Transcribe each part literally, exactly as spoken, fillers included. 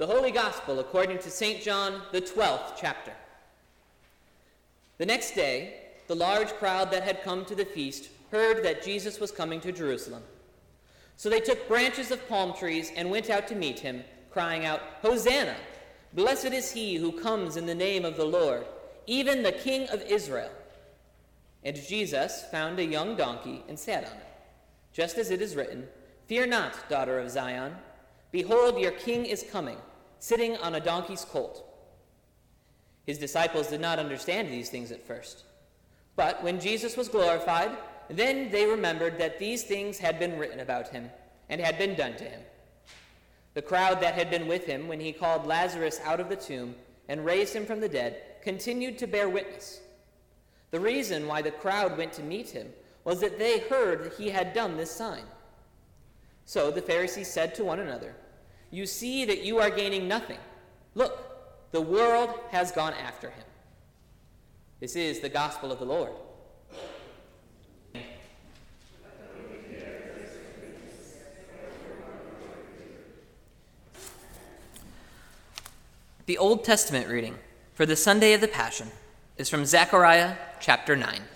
The Holy Gospel according to Saint John, the twelfth chapter. The next day, the large crowd that had come to the feast heard that Jesus was coming to Jerusalem. So they took branches of palm trees and went out to meet him, crying out, "Hosanna! Blessed is he who comes in the name of the Lord, even the King of Israel." And Jesus found a young donkey and sat on it, just as it is written, "Fear not, daughter of Zion. Behold, your king is coming, sitting on a donkey's colt." His disciples did not understand these things at first. But when Jesus was glorified, then they remembered that these things had been written about him and had been done to him. The crowd that had been with him when he called Lazarus out of the tomb and raised him from the dead continued to bear witness. The reason why the crowd went to meet him was that they heard that he had done this sign. So the Pharisees said to one another, "You see that you are gaining nothing. Look, the world has gone after him." This is the gospel of the Lord. The Old Testament reading for the Sunday of the Passion is from Zechariah chapter nine.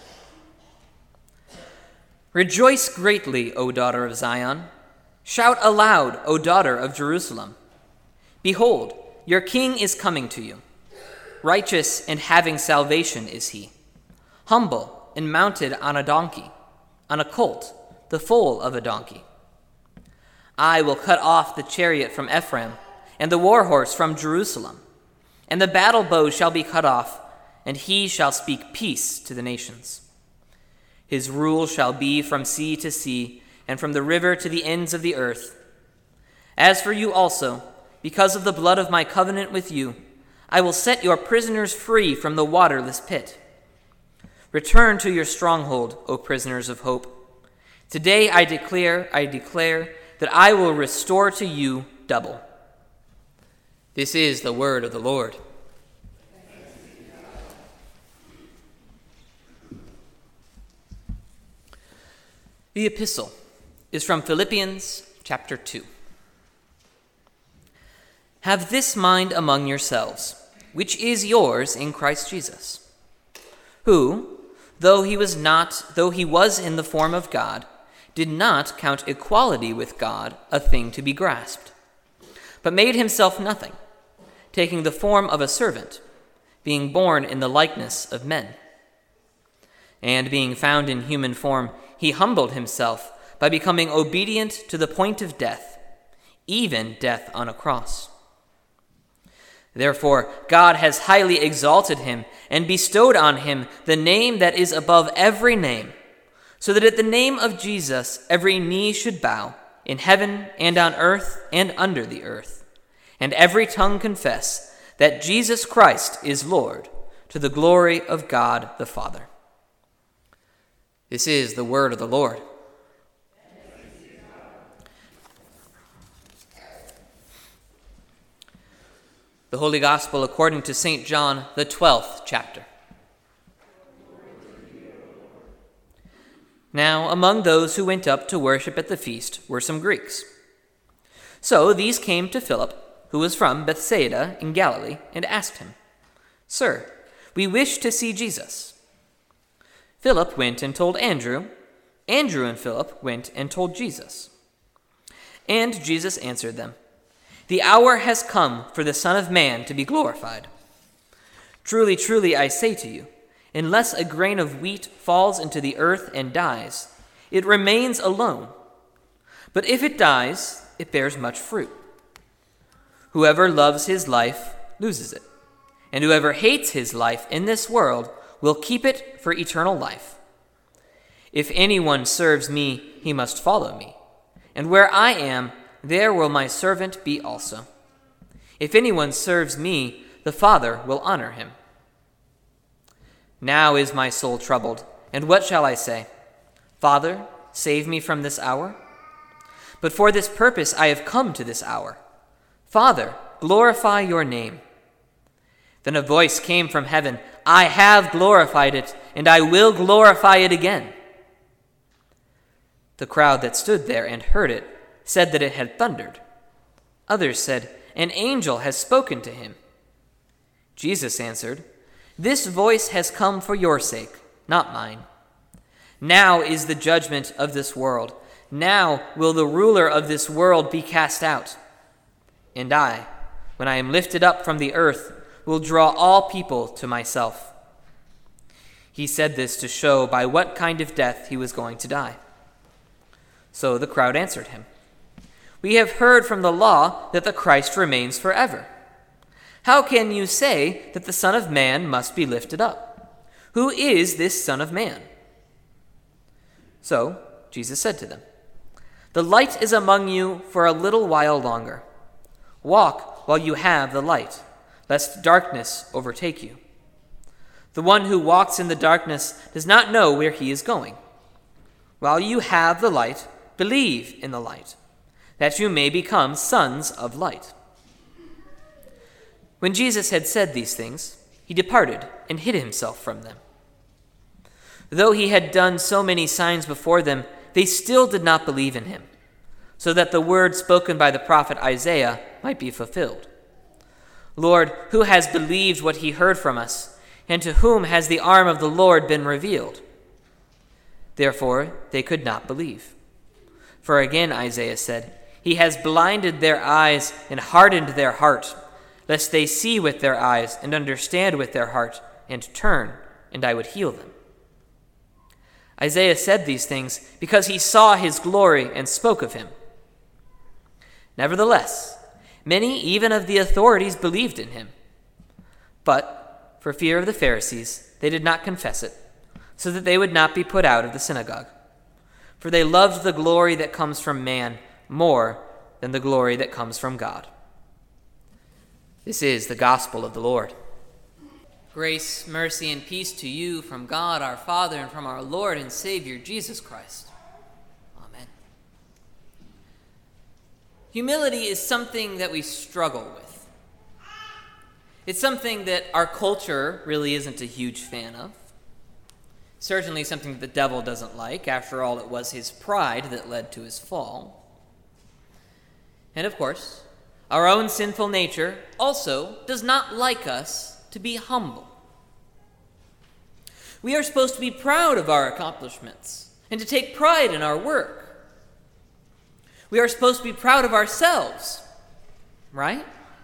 Rejoice greatly, O daughter of Zion. Shout aloud, O daughter of Jerusalem. Behold, your king is coming to you. Righteous and having salvation is he, humble and mounted on a donkey, on a colt, the foal of a donkey. I will cut off the chariot from Ephraim, and the war horse from Jerusalem, and the battle bow shall be cut off, and he shall speak peace to the nations. His rule shall be from sea to sea, and from the river to the ends of the earth. As for you also, because of the blood of my covenant with you, I will set your prisoners free from the waterless pit. Return to your stronghold, O prisoners of hope. Today I declare, I declare that I will restore to you double. This is the word of the Lord. The epistle is from Philippians chapter two. Have this mind among yourselves, which is yours in Christ Jesus, who, though he was not, though he was in the form of God, did not count equality with God a thing to be grasped, but made himself nothing, taking the form of a servant, being born in the likeness of men. And being found in human form, he humbled himself by becoming obedient to the point of death, even death on a cross. Therefore, God has highly exalted him and bestowed on him the name that is above every name, so that at the name of Jesus every knee should bow, in heaven and on earth and under the earth, and every tongue confess that Jesus Christ is Lord, to the glory of God the Father. This is the word of the Lord. The Holy Gospel according to Saint John, the twelfth chapter. Now, among those who went up to worship at the feast were some Greeks. So these came to Philip, who was from Bethsaida in Galilee, and asked him, "Sir, we wish to see Jesus." Philip went and told Andrew. Andrew and Philip went and told Jesus. And Jesus answered them, "The hour has come for the Son of Man to be glorified. Truly, truly, I say to you, unless a grain of wheat falls into the earth and dies, it remains alone. But if it dies, it bears much fruit. Whoever loves his life loses it, and whoever hates his life in this world will keep it for eternal life. If anyone serves me, he must follow me, and where I am, there will my servant be also. If anyone serves me, the Father will honor him. Now is my soul troubled, and what shall I say? Father, save me from this hour? But for this purpose I have come to this hour. Father, glorify your name." Then a voice came from heaven, "I have glorified it, and I will glorify it again." The crowd that stood there and heard it said that it had thundered. Others said, "An angel has spoken to him." Jesus answered, "This voice has come for your sake, not mine. Now is the judgment of this world. Now will the ruler of this world be cast out. And I, when I am lifted up from the earth, will draw all people to myself." He said this to show by what kind of death he was going to die. So the crowd answered him, "We have heard from the law that the Christ remains forever. How can you say that the Son of Man must be lifted up? Who is this Son of Man?" So Jesus said to them, "The light is among you for a little while longer. Walk while you have the light, lest darkness overtake you. The one who walks in the darkness does not know where he is going. While you have the light, believe in the light, that you may become sons of light." When Jesus had said these things, he departed and hid himself from them. Though he had done so many signs before them, they still did not believe in him, so that the word spoken by the prophet Isaiah might be fulfilled. "Lord, who has believed what he heard from us, and to whom has the arm of the Lord been revealed?" Therefore they could not believe. For again Isaiah said, "He has blinded their eyes and hardened their heart, lest they see with their eyes and understand with their heart and turn, and I would heal them." Isaiah said these things because he saw his glory and spoke of him. Nevertheless, many even of the authorities believed in him. But for fear of the Pharisees, they did not confess it, so that they would not be put out of the synagogue. For they loved the glory that comes from man more than the glory that comes from God. This is the gospel of the Lord. Grace, mercy, and peace to you from God our Father and from our Lord and Savior Jesus Christ. Amen. Humility is something that we struggle with. It's something that our culture really isn't a huge fan of. Certainly something that the devil doesn't like. After all, it was his pride that led to his fall. And of course, our own sinful nature also does not like us to be humble. We are supposed to be proud of our accomplishments and to take pride in our work. We are supposed to be proud of ourselves, right?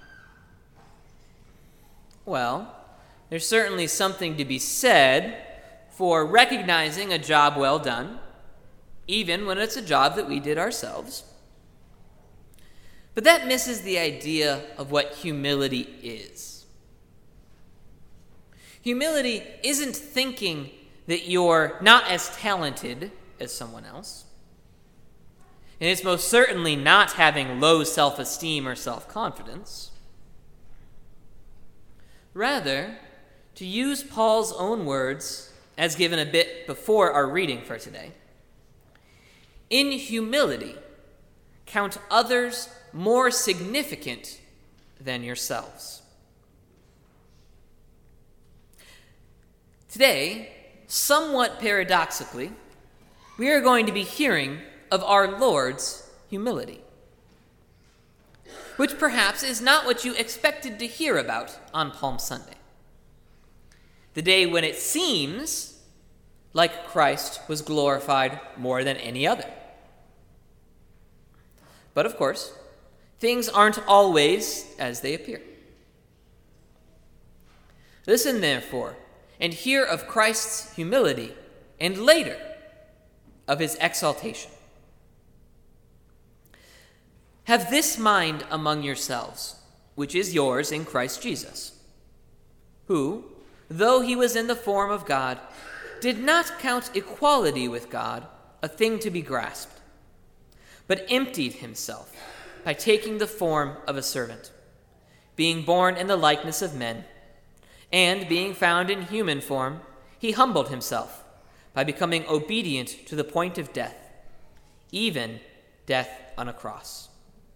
Well, there's certainly something to be said for recognizing a job well done, even when it's a job that we did ourselves. But that misses the idea of what humility is. Humility isn't thinking that you're not as talented as someone else. And it's most certainly not having low self-esteem or self-confidence. Rather, to use Paul's own words, as given a bit before our reading for today, in humility, count others more significant than yourselves. Today, somewhat paradoxically, we are going to be hearing of our Lord's humility, which perhaps is not what you expected to hear about on Palm Sunday, the day when it seems like Christ was glorified more than any other. But of course, things aren't always as they appear. Listen, therefore, and hear of Christ's humility, and later of his exaltation. Have this mind among yourselves, which is yours in Christ Jesus, who, though he was in the form of God, did not count equality with God a thing to be grasped, but emptied himself by taking the form of a servant, being born in the likeness of men, and being found in human form, he humbled himself by becoming obedient to the point of death, even death on a cross.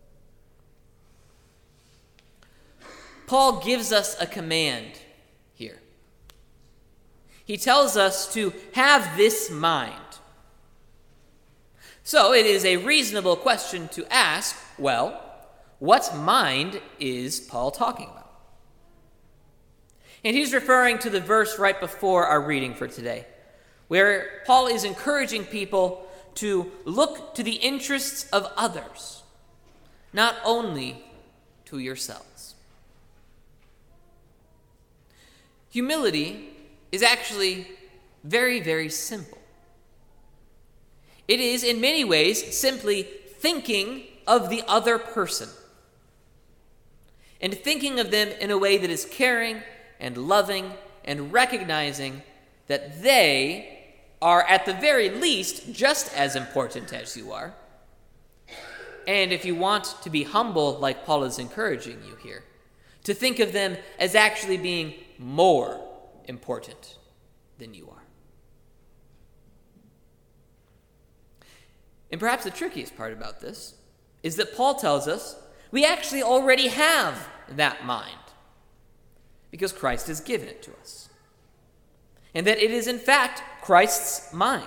Paul gives us a command here. He tells us to have this mind. So it is a reasonable question to ask, well, What mind is Paul talking about? And he's referring to the verse right before our reading for today, where Paul is encouraging people to look to the interests of others, not only to yourselves. Humility is actually very, very simple. It is, in many ways, simply thinking of the other person and thinking of them in a way that is caring and loving and recognizing that they are, at the very least, just as important as you are. And if you want to be humble, like Paul is encouraging you here, to think of them as actually being more important than you are. And perhaps the trickiest part about this is that Paul tells us we actually already have that mind because Christ has given it to us. And that it is, in fact, Christ's mind.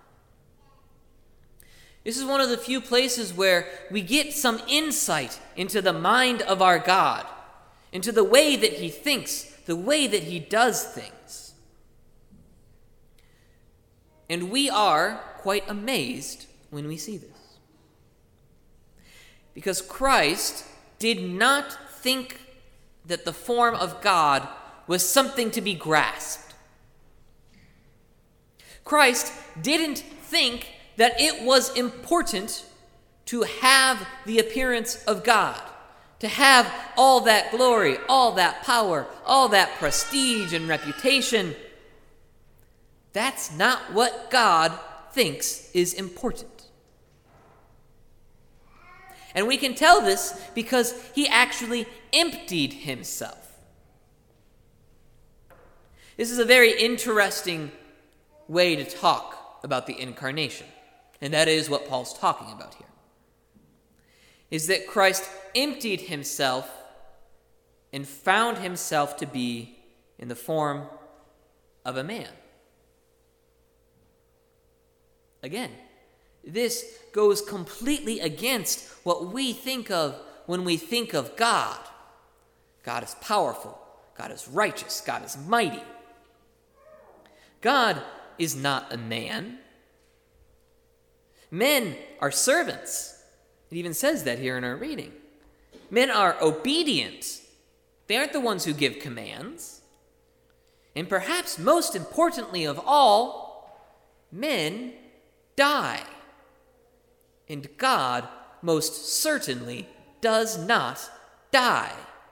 This is one of the few places where we get some insight into the mind of our God, into the way that he thinks, the way that he does things. And we are quite amazed when we see this. Because Christ did not think that the form of God was something to be grasped. Christ didn't think that it was important to have the appearance of God, to have all that glory, all that power, all that prestige and reputation. That's not what God thinks is important. And we can tell this because he actually emptied himself. This is a very interesting way to talk about the incarnation. And that is what Paul's talking about here. Is that Christ emptied himself and found himself to be in the form of a man. Again, this goes completely against what we think of when we think of God. God is powerful. God is righteous. God is mighty. God is not a man. Men are servants. It even says that here in our reading. Men are obedient. They aren't the ones who give commands. And perhaps most importantly of all, men die. And God most certainly does not die.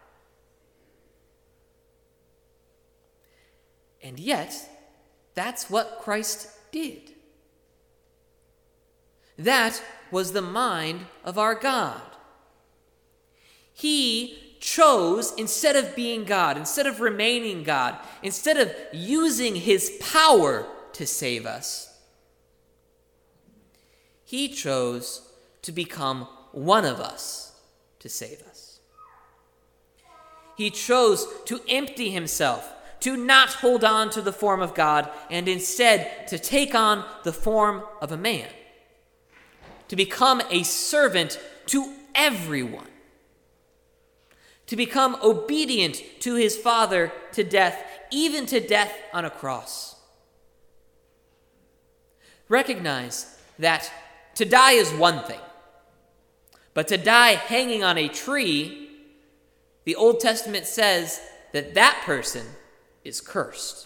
And yet, that's what Christ did. That was the mind of our God. He chose, instead of being God, instead of remaining God, instead of using his power to save us, he chose to become one of us to save us. He chose to empty himself, to not hold on to the form of God, and instead to take on the form of a man, to become a servant to everyone, to become obedient to his Father to death, even to death on a cross. Recognize that to die is one thing, but to die hanging on a tree, the Old Testament says that that person is cursed.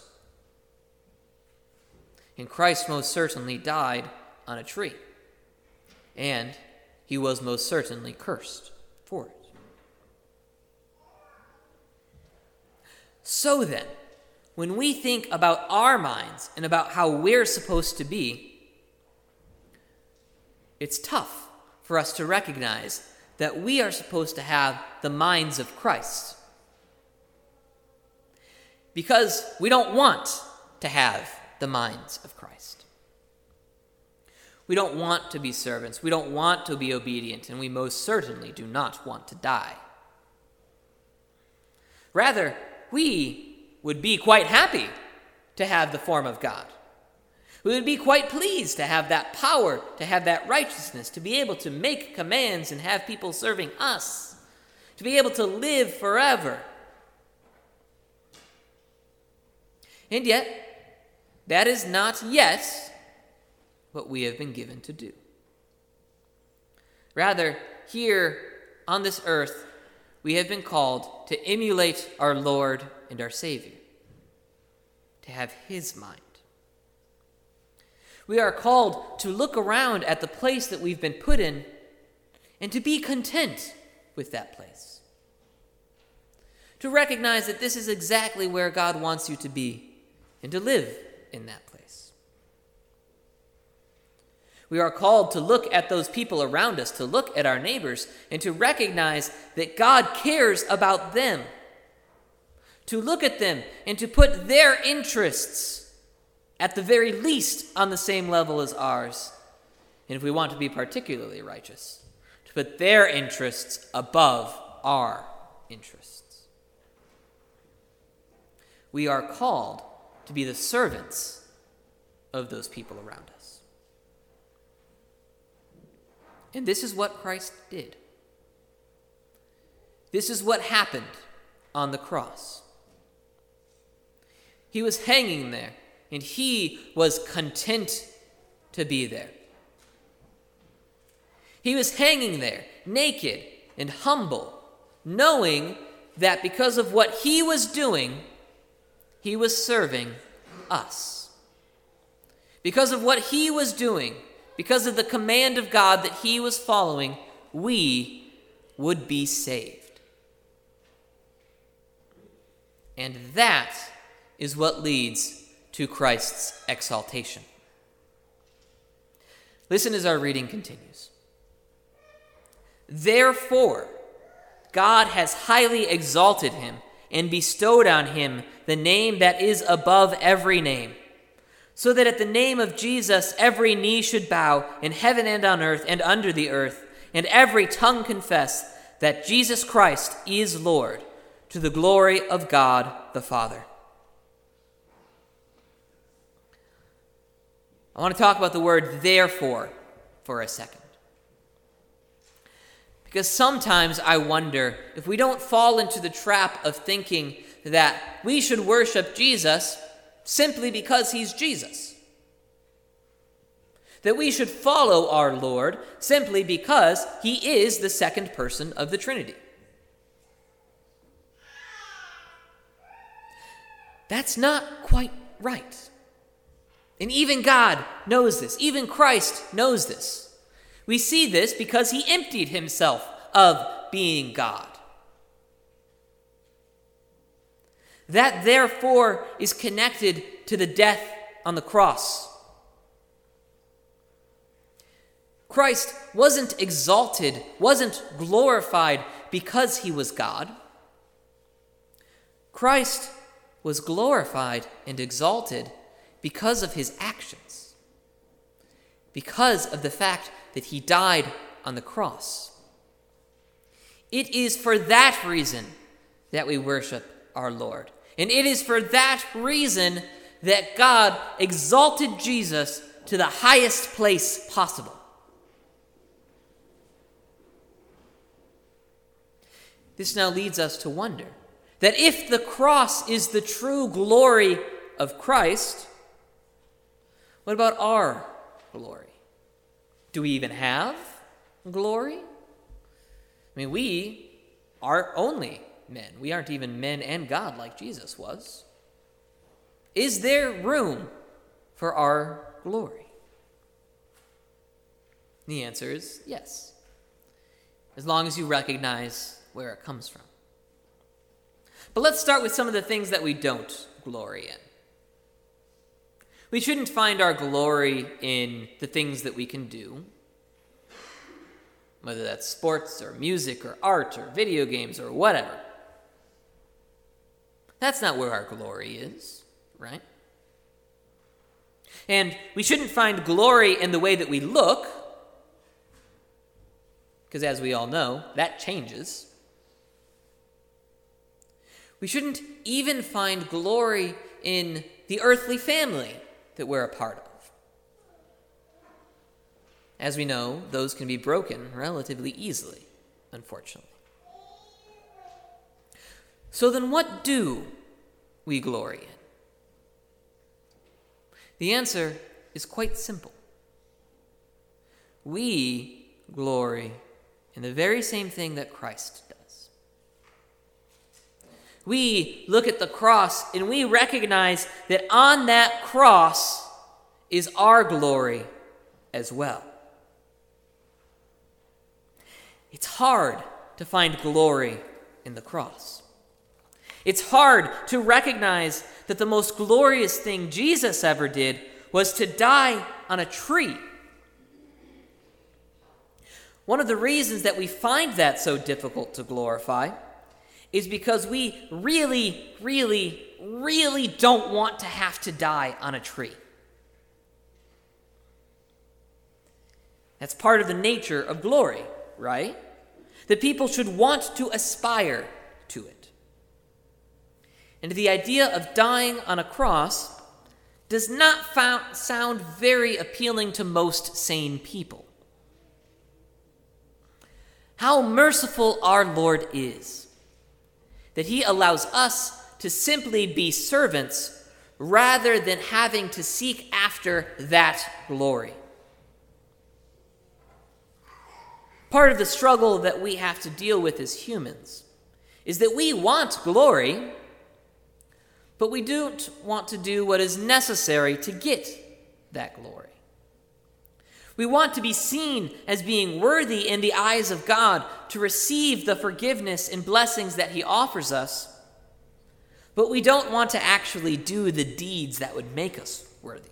And Christ most certainly died on a tree, and he was most certainly cursed for it. So then, when we think about our minds and about how we're supposed to be, it's tough for us to recognize that we are supposed to have the minds of Christ. Because we don't want to have the minds of Christ. We don't want to be servants. We don't want to be obedient, and we most certainly do not want to die. Rather, we would be quite happy to have the form of God. We would be quite pleased to have that power, to have that righteousness, to be able to make commands and have people serving us. to be able to live forever. And yet, that is not yet what we have been given to do. Rather, here on this earth, we have been called to emulate our Lord and our Savior, to have his mind. We are called to look around at the place that we've been put in and to be content with that place. To recognize that this is exactly where God wants you to be and to live in that place. We are called to look at those people around us, to look at our neighbors, and to recognize that God cares about them. To look at them and to put their interests, at the very least, on the same level as ours. And if we want to be particularly righteous, to put their interests above our interests. We are called to be the servants of those people around us. And this is what Christ did. This is what happened on the cross. He was hanging there, and he was content to be there. He was hanging there, naked and humble, knowing that because of what he was doing, he was serving us. Because of what he was doing, because of the command of God that he was following, we would be saved. And that is what leads to Christ's exaltation. Listen as our reading continues. Therefore, God has highly exalted him and bestowed on him the name that is above every name, so that at the name of Jesus every knee should bow in heaven and on earth and under the earth, and every tongue confess that Jesus Christ is Lord, to the glory of God the Father. I want to talk about the word therefore for a second. Because sometimes I wonder if we don't fall into the trap of thinking that we should worship Jesus simply because he's Jesus. That we should follow our Lord simply because he is the second person of the Trinity. That's not quite right. And even God knows this. Even Christ knows this. We see this because he emptied himself of being God. That, therefore, is connected to the death on the cross. Christ wasn't exalted, wasn't glorified because he was God. Christ was glorified and exalted because of his actions, because of the fact that he died on the cross. It is for that reason that we worship our Lord. And it is for that reason that God exalted Jesus to the highest place possible. This now leads us to wonder that if the cross is the true glory of Christ, what about our glory? Do we even have glory? I mean, we are only men. We aren't even men and God like Jesus was. Is there room for our glory? The answer is yes, as long as you recognize where it comes from. But let's start with some of the things that we don't glory in. We shouldn't find our glory in the things that we can do, whether that's sports or music or art or video games or whatever. That's not where our glory is, right? And we shouldn't find glory in the way that we look, because as we all know, that changes. We shouldn't even find glory in the earthly family that we're a part of. As we know, those can be broken relatively easily, unfortunately. So then what do we glory in? The answer is quite simple. We glory in the very same thing that Christ does. We look at the cross and we recognize that on that cross is our glory as well. It's hard to find glory in the cross. It's hard to recognize that the most glorious thing Jesus ever did was to die on a tree. One of the reasons that we find that so difficult to glorify is because we really, really, really don't want to have to die on a tree. That's part of the nature of glory, right? That people should want to aspire to it. And the idea of dying on a cross does not found, sound very appealing to most sane people. How merciful our Lord is, that he allows us to simply be servants rather than having to seek after that glory. Part of the struggle that we have to deal with as humans is that we want glory, but we don't want to do what is necessary to get that glory. We want to be seen as being worthy in the eyes of God to receive the forgiveness and blessings that he offers us, but we don't want to actually do the deeds that would make us worthy.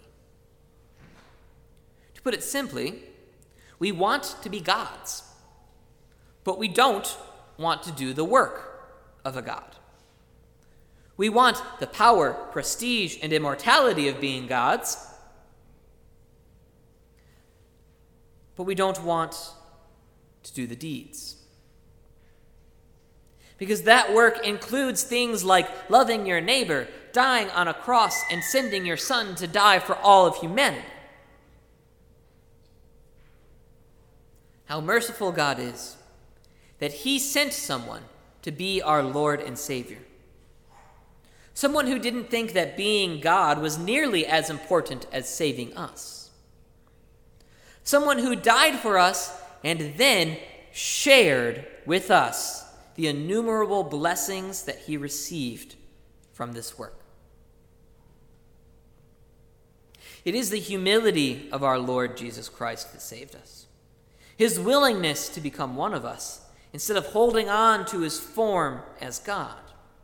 To put it simply, we want to be gods, but we don't want to do the work of a god. We want the power, prestige, and immortality of being gods, but we don't want to do the deeds. Because that work includes things like loving your neighbor, dying on a cross, and sending your son to die for all of humanity. How merciful God is that he sent someone to be our Lord and Savior. Someone who didn't think that being God was nearly as important as saving us. Someone who died for us and then shared with us the innumerable blessings that he received from this work. It is the humility of our Lord Jesus Christ that saved us. His willingness to become one of us instead of holding on to his form as God.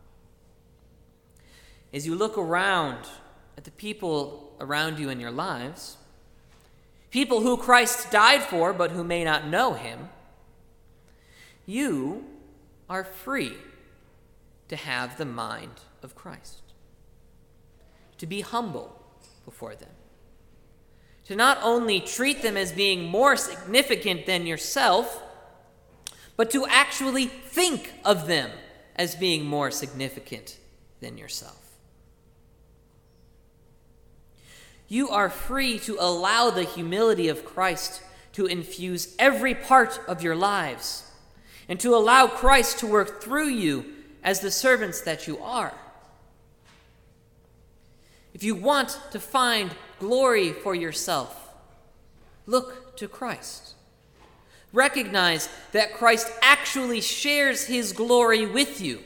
As you look around at the people around you in your lives, people who Christ died for but who may not know him, you are free to have the mind of Christ, to be humble before them, to not only treat them as being more significant than yourself, but to actually think of them as being more significant than yourself. You are free to allow the humility of Christ to infuse every part of your lives and to allow Christ to work through you as the servants that you are. If you want to find glory for yourself, look to Christ. Recognize that Christ actually shares his glory with you.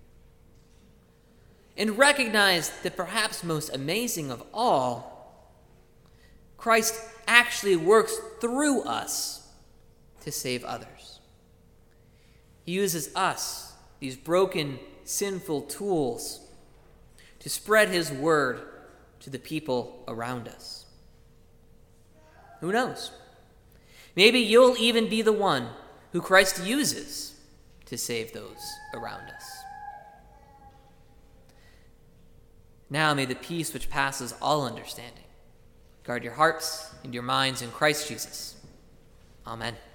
And recognize that perhaps most amazing of all, Christ actually works through us to save others. He uses us, these broken, sinful tools, to spread his word to the people around us. Who knows? Maybe you'll even be the one who Christ uses to save those around us. Now may the peace which passes all understanding guard your hearts and your minds in Christ Jesus. Amen.